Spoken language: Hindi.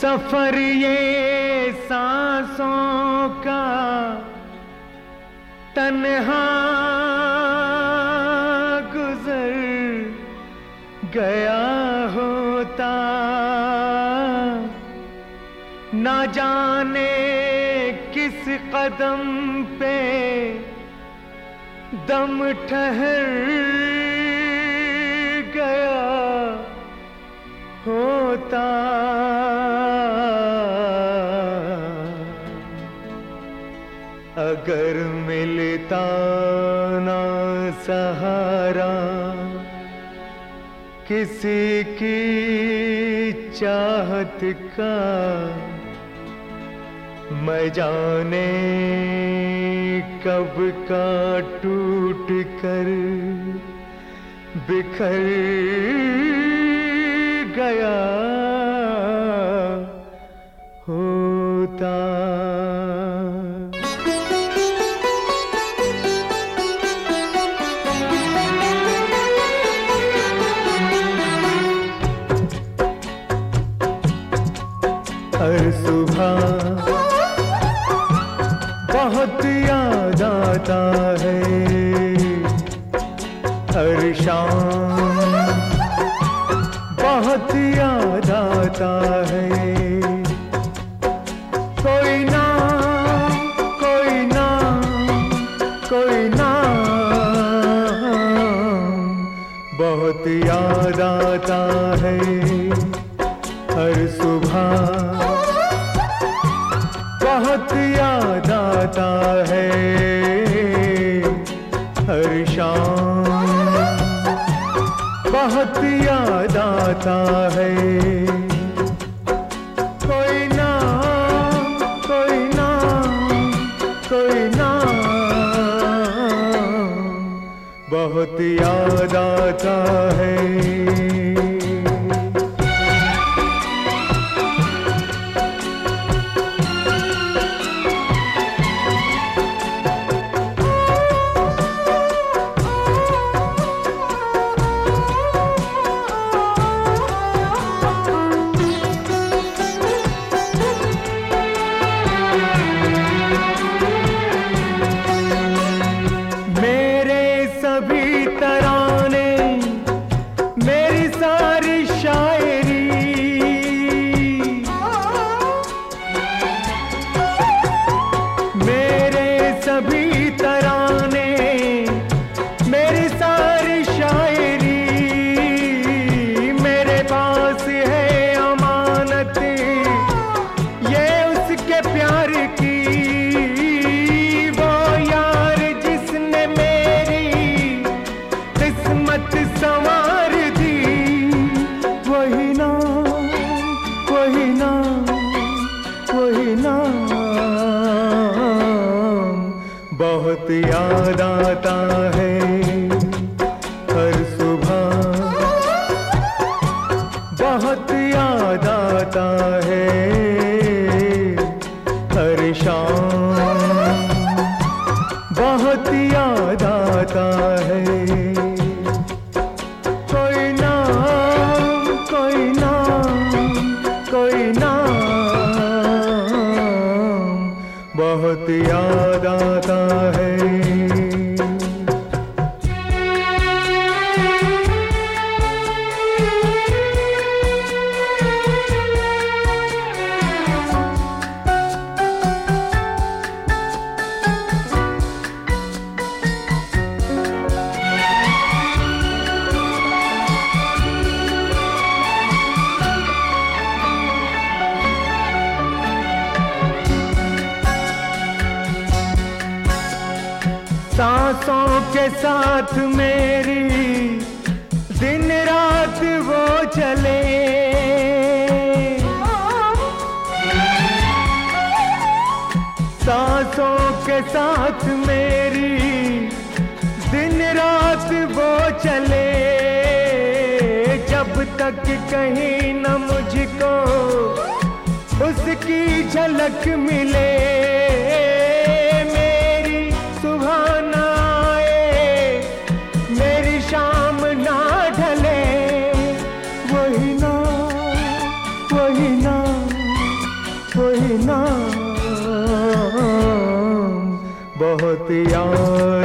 सफर ये सांसों का तन्हा गुजर गया होता, ना जाने किस कदम पे दम ठहर गया होता। अगर मिलता ना सहारा किसी की चाहत का, मैं जाने कब का टूट कर बिखर गया होता। हर सुबह बहुत याद आता है, हर शाम बहुत याद आता है। कोई ना कोई ना कोई ना बहुत याद आता है। हर सुबह बहुत याद आता है, हर शाम बहुत याद आता है। कोई ना कोई ना कोई ना बहुत याद आता है। सभी तराने मेरी सारी शायरी, मेरे सभी तराने मेरी सारी शायरी, मेरे पास है अमानत ये उसके प्यार की। संवार दी वही ना वही ना वही ना बहुत याद आता है। हर सुबह बहुत याद आता है, हर शाम बहुत याद आता है। बहुत याद आता है। सांसों के साथ मेरी दिन रात वो चले, सांसों के साथ मेरी दिन रात वो चले। जब तक कहीं न मुझको उसकी झलक मिले, वही ना बहुत याद